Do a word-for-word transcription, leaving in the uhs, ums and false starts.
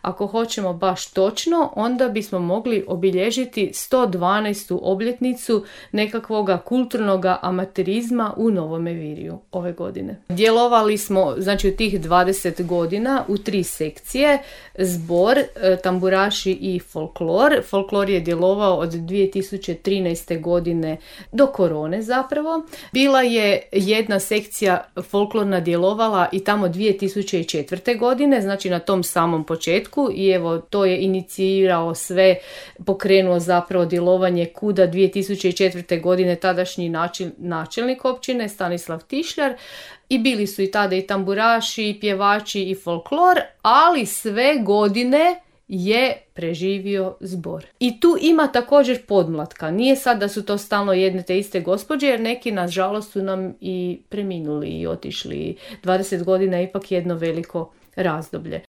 ako hoćemo baš točno, onda bismo mogli obilježiti sto dvanaestu obljetnicu nekakvoga kulturnoga amaterizma u Novome Virju ove godine. Djelovali smo, znači u tih dvadeset godina, u tri sekcije: zbor, tamburaši i folklor. Folklor je djelovao od dvije tisuće trinaeste godine do korone zapravo. Bila je jedna sekcija folklorna djelovala i tamo dvije tisuće četvrte godine, znači na tom samom početku, i evo to je inicirao sve, pokrenuo zapravo djelovanje KUD-a dvije tisuće četvrte godine tadašnji načel, načelnik općine Stanislav Tišljar. I bili su i tada i tamburaši, i pjevači, i folklor, ali sve godine je preživio zbor. I tu ima također podmlatka. Nije sad da su to stalno jedne te iste gospođe, jer neki nažalost su nam i preminuli i otišli. dvadeset godina je ipak jedno veliko razdoblje.